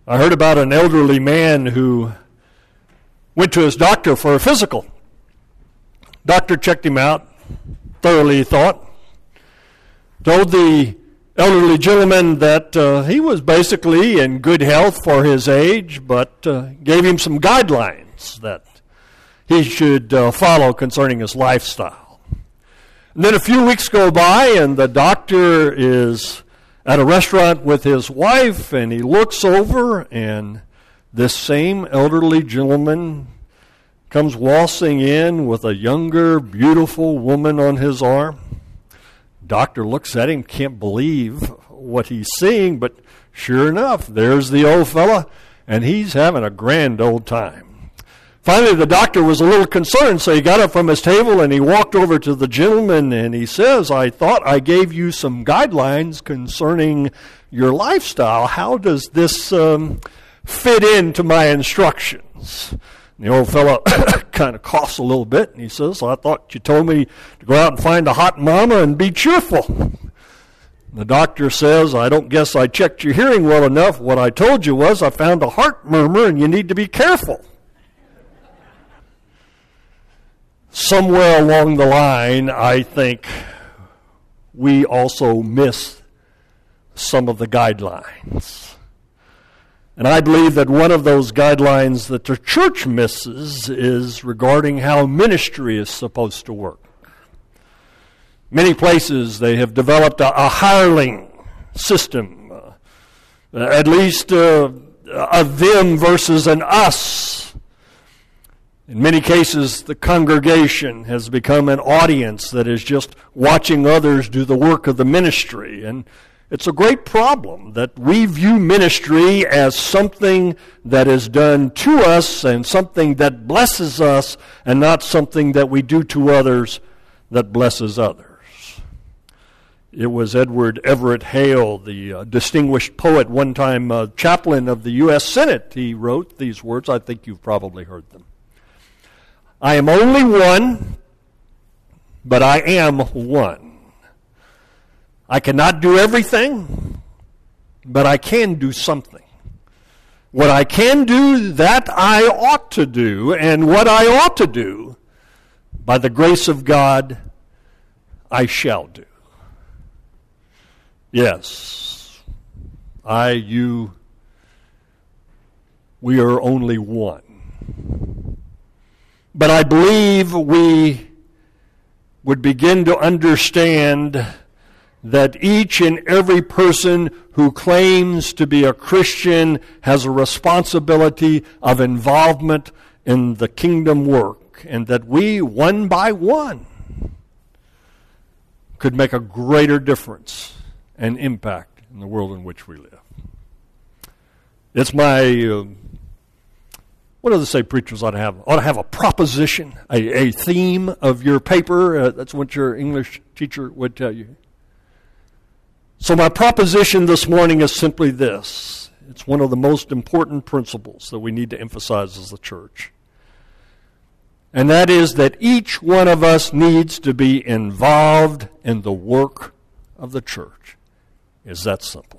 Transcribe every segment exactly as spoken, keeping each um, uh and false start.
I heard about an elderly man who went to his doctor for a physical. Doctor checked him out, thoroughly he thought, told the elderly gentleman that uh, he was basically in good health for his age, but uh, gave him some guidelines that he should uh, follow concerning his lifestyle. And then a few weeks go by, and the doctor is at a restaurant with his wife, and he looks over, and this same elderly gentleman comes waltzing in with a younger, beautiful woman on his arm. Doctor looks at him, can't believe what he's seeing, but sure enough, there's the old fella, and he's having a grand old time. Finally, the doctor was a little concerned, so he got up from his table and he walked over to the gentleman and he says, I thought I gave you some guidelines concerning your lifestyle. How does this um, fit into my instructions? And the old fellow kind of coughs a little bit and he says, I thought you told me to go out and find a hot mama and be cheerful. The doctor says, I don't guess I checked your hearing well enough. What I told you was I found a heart murmur and you need to be careful. Somewhere along the line, I think we also miss some of the guidelines. And I believe that one of those guidelines that the church misses is regarding how ministry is supposed to work. Many places they have developed a, a hireling system, uh, at least uh, a them versus an us. In many cases, the congregation has become an audience that is just watching others do the work of the ministry. And it's a great problem that we view ministry as something that is done to us and something that blesses us and not something that we do to others that blesses others. It was Edward Everett Hale, the uh, distinguished poet, one time uh, chaplain of the U S Senate. He wrote these words. I think you've probably heard them. I am only one, but I am one. I cannot do everything, but I can do something. What I can do, that I ought to do, and what I ought to do, by the grace of God, I shall do. Yes, I, you, we are only one. But I believe we would begin to understand that each and every person who claims to be a Christian has a responsibility of involvement in the kingdom work, and that we, one by one, could make a greater difference and impact in the world in which we live. It's my... Uh, What do they say preachers ought to have? Ought to have a proposition, a, a theme of your paper. Uh, that's what your English teacher would tell you. So my proposition this morning is simply this. It's one of the most important principles that we need to emphasize as the church. And that is that each one of us needs to be involved in the work of the church. It's that simple.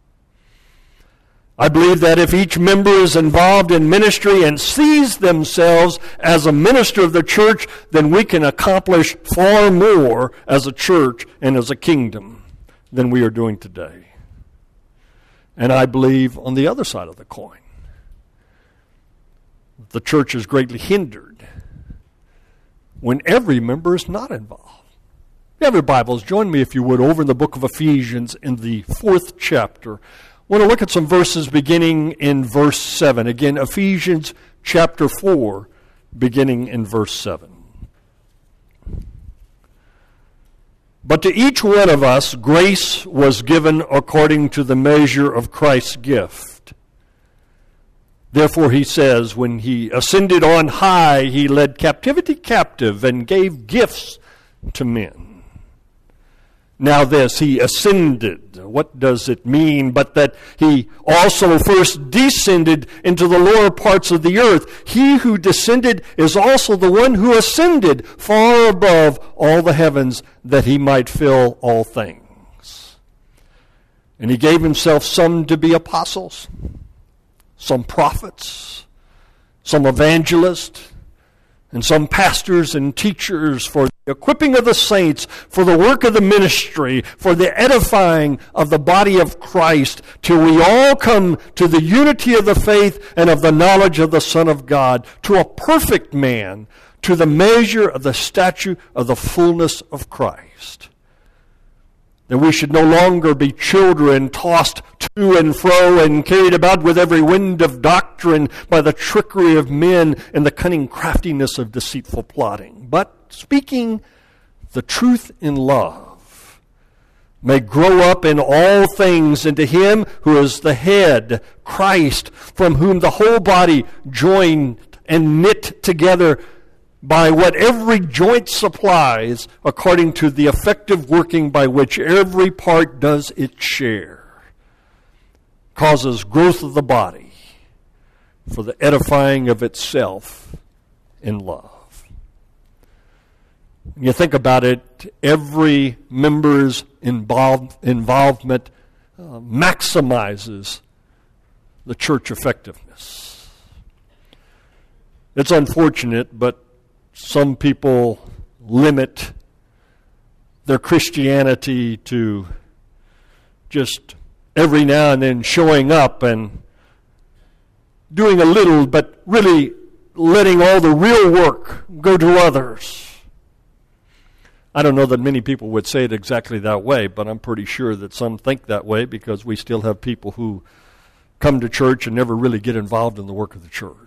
I believe that if each member is involved in ministry and sees themselves as a minister of the church, then we can accomplish far more as a church and as a kingdom than we are doing today. And I believe on the other side of the coin, the church is greatly hindered when every member is not involved. If you have your Bibles, join me if you would over in the book of Ephesians in the fourth chapter. I want to look at some verses beginning in verse seven. Again, Ephesians chapter four, beginning in verse seven. But to each one of us grace was given according to the measure of Christ's gift. Therefore he says, when he ascended on high, he led captivity captive and gave gifts to men. Now this, he ascended. What does it mean? But that he also first descended into the lower parts of the earth. He who descended is also the one who ascended far above all the heavens, that he might fill all things. And he gave himself some to be apostles, some prophets, some evangelists, and some pastors and teachers for the equipping of the saints, for the work of the ministry, for the edifying of the body of Christ, till we all come to the unity of the faith and of the knowledge of the Son of God, to a perfect man, to the measure of the stature of the fullness of Christ. That we should no longer be children tossed to and fro and carried about with every wind of doctrine by the trickery of men and the cunning craftiness of deceitful plotting. But speaking the truth in love, may grow up in all things into him who is the head, Christ, from whom the whole body joined and knit together by what every joint supplies, according to the effective working by which every part does its share, causes growth of the body for the edifying of itself in love. When you think about it, every member's involved, involvement uh, maximizes the church effectiveness. It's unfortunate, but some people limit their Christianity to just every now and then showing up and doing a little, but really letting all the real work go to others. I don't know that many people would say it exactly that way, but I'm pretty sure that some think that way because we still have people who come to church and never really get involved in the work of the church.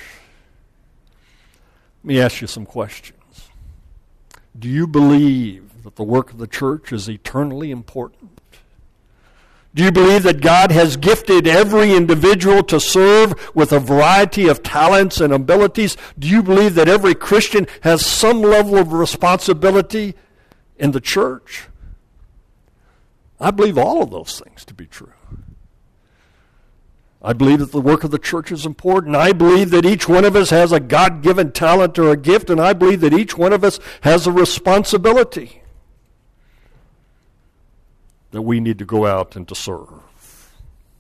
Let me ask you some questions. Do you believe that the work of the church is eternally important? Do you believe that God has gifted every individual to serve with a variety of talents and abilities? Do you believe that every Christian has some level of responsibility in the church? I believe all of those things to be true. I believe that the work of the church is important. I believe that each one of us has a God-given talent or a gift, and I believe that each one of us has a responsibility that we need to go out and to serve.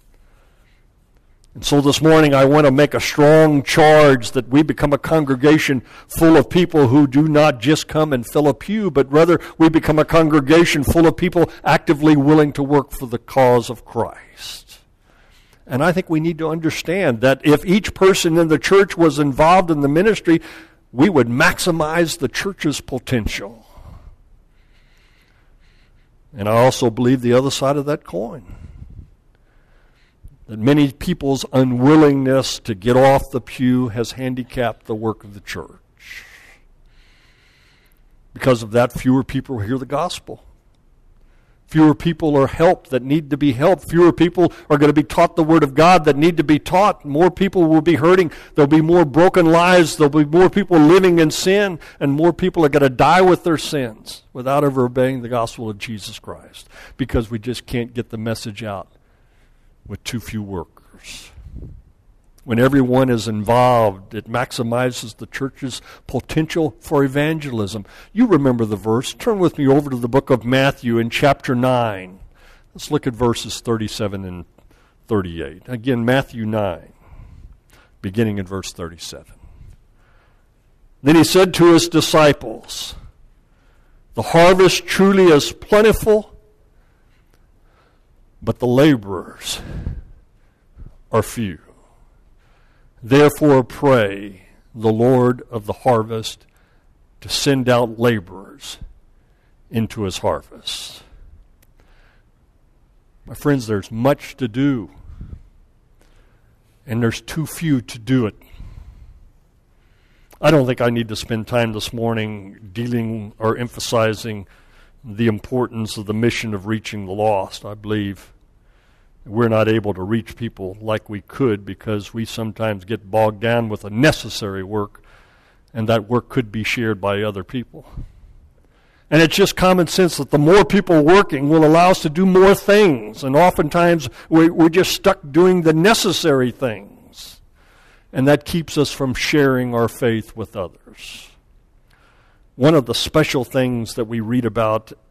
And so this morning I want to make a strong charge that we become a congregation full of people who do not just come and fill a pew, but rather we become a congregation full of people actively willing to work for the cause of Christ. And I think we need to understand that if each person in the church was involved in the ministry, we would maximize the church's potential. And I also believe the other side of that coin, that many people's unwillingness to get off the pew has handicapped the work of the church. Because of that, fewer people hear the gospel. Fewer people are helped that need to be helped. Fewer people are going to be taught the Word of God that need to be taught. More people will be hurting. There'll be more broken lives. There'll be more people living in sin. And more people are going to die with their sins without ever obeying the gospel of Jesus Christ. Because we just can't get the message out with too few workers. When everyone is involved, it maximizes the church's potential for evangelism. You remember the verse. Turn with me over to the book of Matthew in chapter nine. Let's look at verses thirty-seven and thirty-eight. Again, Matthew nine, beginning in verse thirty-seven. Then he said to his disciples, "The harvest truly is plentiful, but the laborers are few. Therefore pray the Lord of the harvest to send out laborers into his harvest." My friends, there's much to do, and there's too few to do it. I don't think I need to spend time this morning dealing or emphasizing the importance of the mission of reaching the lost. I believe we're not able to reach people like we could because we sometimes get bogged down with a necessary work, and that work could be shared by other people. And it's just common sense that the more people working will allow us to do more things, and oftentimes we're just stuck doing the necessary things, and that keeps us from sharing our faith with others. One of the special things that we read about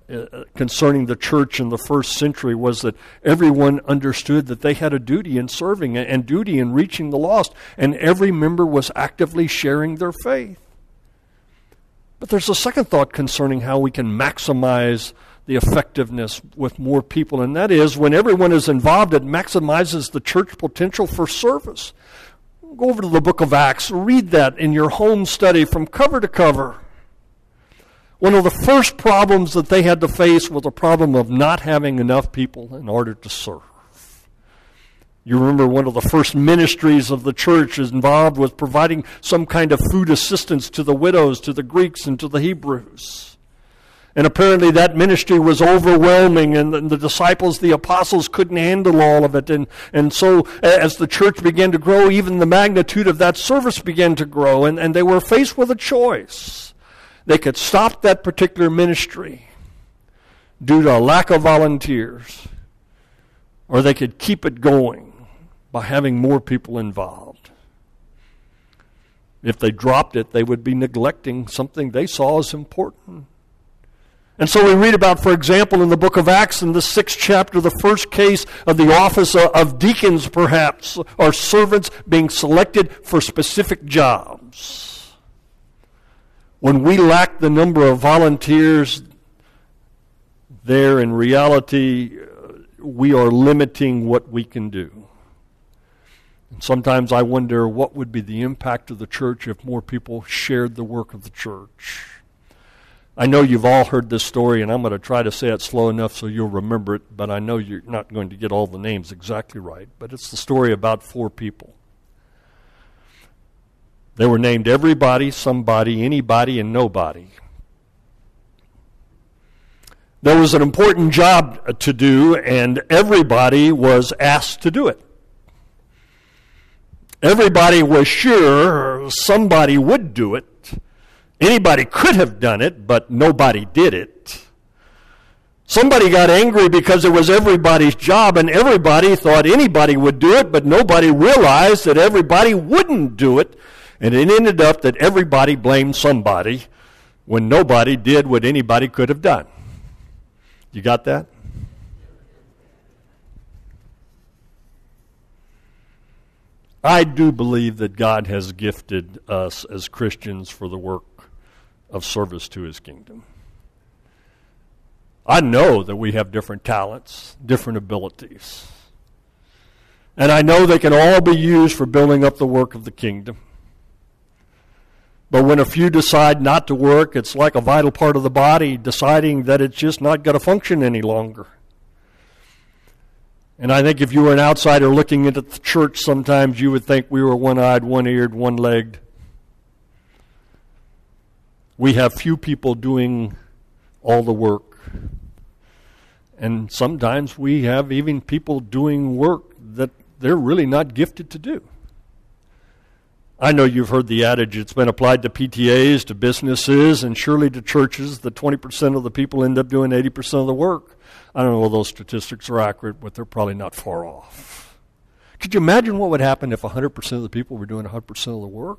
uh, concerning the church in the first century was that everyone understood that they had a duty in serving and duty in reaching the lost, and every member was actively sharing their faith. But there's a second thought concerning how we can maximize the effectiveness with more people, and that is when everyone is involved, it maximizes the church potential for service. Go over to the book of Acts, read that in your home study from cover to cover. One of the first problems that they had to face was the problem of not having enough people in order to serve. You remember one of the first ministries of the church is involved with providing some kind of food assistance to the widows, to the Greeks, and to the Hebrews. And apparently that ministry was overwhelming, and the, the disciples, the apostles, couldn't handle all of it. And, and so as the church began to grow, even the magnitude of that service began to grow, and, and they were faced with a choice. They could stop that particular ministry due to a lack of volunteers, or they could keep it going by having more people involved. If they dropped it, they would be neglecting something they saw as important. And so we read about, for example, in the book of Acts, in the sixth chapter, the first case of the office of deacons, perhaps, or servants being selected for specific jobs. When we lack the number of volunteers there, in reality, we are limiting what we can do. And sometimes I wonder what would be the impact of the church if more people shared the work of the church. I know you've all heard this story, and I'm going to try to say it slow enough so you'll remember it, but I know you're not going to get all the names exactly right. But it's the story about four people. They were named everybody, somebody, anybody, and nobody. There was an important job to do, and everybody was asked to do it. Everybody was sure somebody would do it. Anybody could have done it, but nobody did it. Somebody got angry because it was everybody's job, and everybody thought anybody would do it, but nobody realized that everybody wouldn't do it. And it ended up that everybody blamed somebody when nobody did what anybody could have done. You got that? I do believe that God has gifted us as Christians for the work of service to His kingdom. I know that we have different talents, different abilities. And I know they can all be used for building up the work of the kingdom. But when a few decide not to work, it's like a vital part of the body deciding that it's just not going to function any longer. And I think if you were an outsider looking into the church, sometimes you would think we were one-eyed, one-eared, one-legged. We have few people doing all the work. And sometimes we have even people doing work that they're really not gifted to do. I know you've heard the adage, it's been applied to P T As, to businesses, and surely to churches, that twenty percent of the people end up doing eighty percent of the work. I don't know if those statistics are accurate, but they're probably not far off. Could you imagine what would happen if one hundred percent of the people were doing one hundred percent of the work?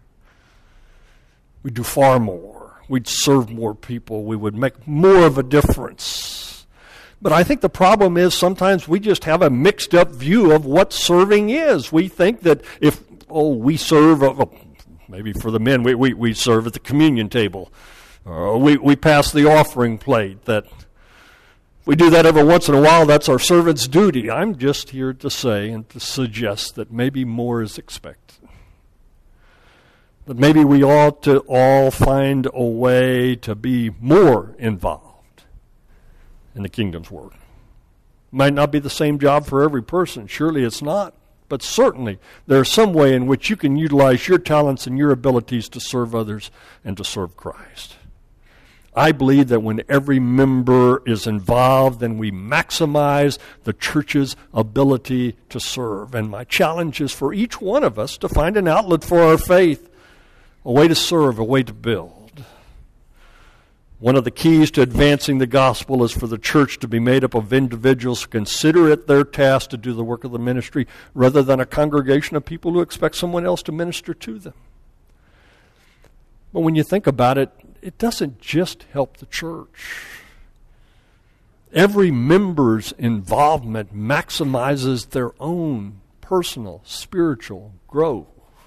We'd do far more. We'd serve more people. We would make more of a difference. But I think the problem is sometimes we just have a mixed up view of what serving is. We think that if Oh, we serve, uh, maybe for the men, we, we, we serve at the communion table. Uh, we, we pass the offering plate. That we do that every once in a while. That's our servant's duty. I'm just here to say and to suggest that maybe more is expected. That maybe we ought to all find a way to be more involved in the kingdom's work. Might not be the same job for every person. Surely it's not. But certainly there's some way in which you can utilize your talents and your abilities to serve others and to serve Christ. I believe that when every member is involved, then we maximize the church's ability to serve. And my challenge is for each one of us to find an outlet for our faith, a way to serve, a way to build. One of the keys to advancing the gospel is for the church to be made up of individuals who consider it their task to do the work of the ministry rather than a congregation of people who expect someone else to minister to them. But when you think about it, it doesn't just help the church. Every member's involvement maximizes their own personal spiritual growth.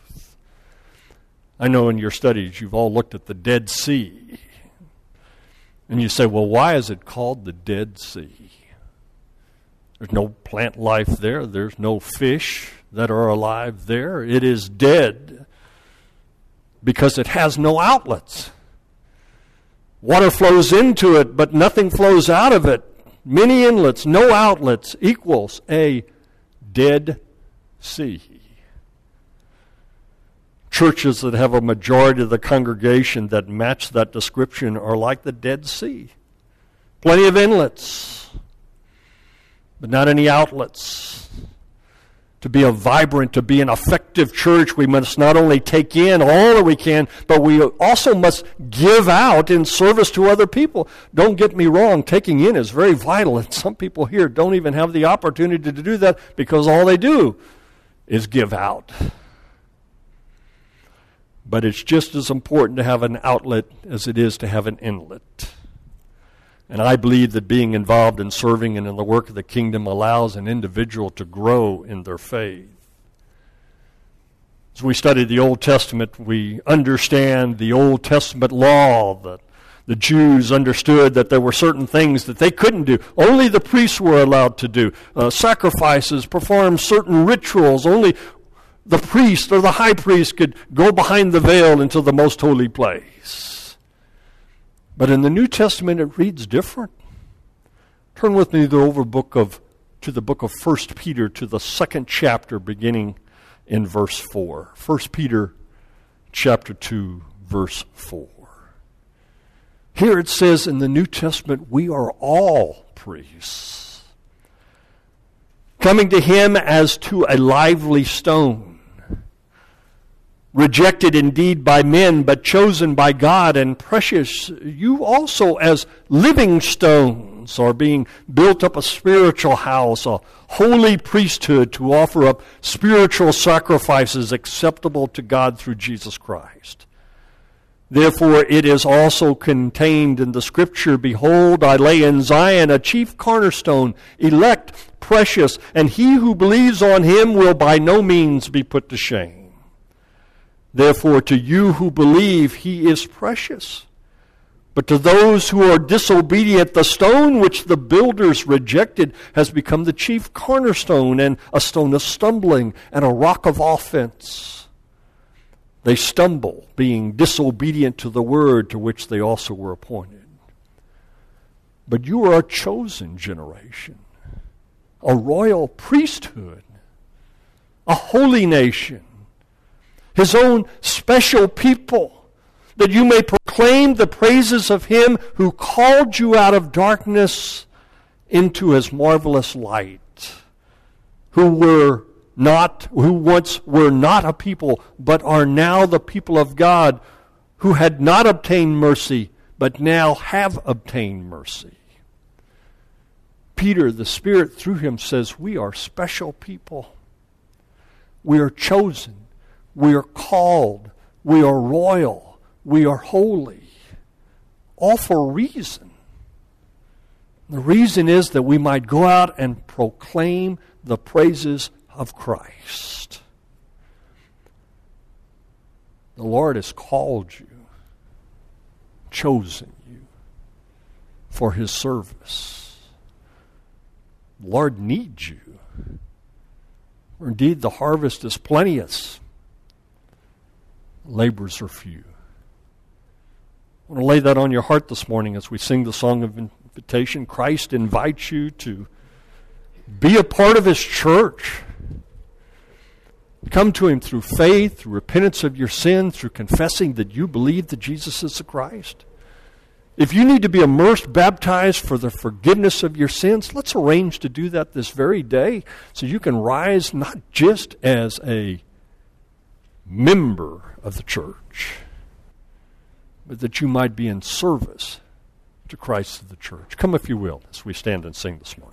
I know in your studies you've all looked at the Dead Sea. And you say, well, why is it called the Dead Sea? There's no plant life there. There's no fish that are alive there. It is dead because it has no outlets. Water flows into it, but nothing flows out of it. Many inlets, no outlets, equals a dead sea. Churches that have a majority of the congregation that match that description are like the Dead Sea. Plenty of inlets, but not any outlets. To be a vibrant, to be an effective church, we must not only take in all that we can, but we also must give out in service to other people. Don't get me wrong, taking in is very vital, and some people here don't even have the opportunity to do that because all they do is give out. But it's just as important to have an outlet as it is to have an inlet. And I believe that being involved in serving and in the work of the kingdom allows an individual to grow in their faith. As we study the Old Testament, we understand the Old Testament law that the Jews understood that there were certain things that they couldn't do. Only the priests were allowed to do. Uh, sacrifices, perform certain rituals. Only the priest or the high priest could go behind the veil into the most holy place. But in the New Testament, it reads different. Turn with me to the over book of to the book of First Peter, to the second chapter, beginning in verse four. First Peter, chapter two, verse four. Here it says in the New Testament, we are all priests, coming to him as to a lively stone, rejected indeed by men, but chosen by God and precious. You also as living stones are being built up a spiritual house, a holy priesthood to offer up spiritual sacrifices acceptable to God through Jesus Christ. Therefore it is also contained in the Scripture, behold, I lay in Zion a chief cornerstone, elect, precious, and he who believes on him will by no means be put to shame. Therefore, to you who believe, he is precious. But to those who are disobedient, the stone which the builders rejected has become the chief cornerstone, and a stone of stumbling and a rock of offense. They stumble, being disobedient to the word to which they also were appointed. But you are a chosen generation, a royal priesthood, a holy nation, his own special people, that you may proclaim the praises of him who called you out of darkness into his marvelous light, who were not, who once were not a people, but are now the people of God, who had not obtained mercy, but now have obtained mercy. Peter, the Spirit through him, says we are special people. We are chosen. We are called, we are royal, we are holy, all for a reason. The reason is that we might go out and proclaim the praises of Christ. The Lord has called you, chosen you for his service. The Lord needs you. For indeed, the harvest is plenteous. Laborers are few. I want to lay that on your heart this morning as we sing the song of invitation. Christ invites you to be a part of his church. Come to him through faith, through repentance of your sin, through confessing that you believe that Jesus is the Christ. If you need to be immersed, baptized for the forgiveness of your sins, let's arrange to do that this very day so you can rise not just as a member of the church, but that you might be in service to Christ of the church. Come if you will, as we stand and sing this morning.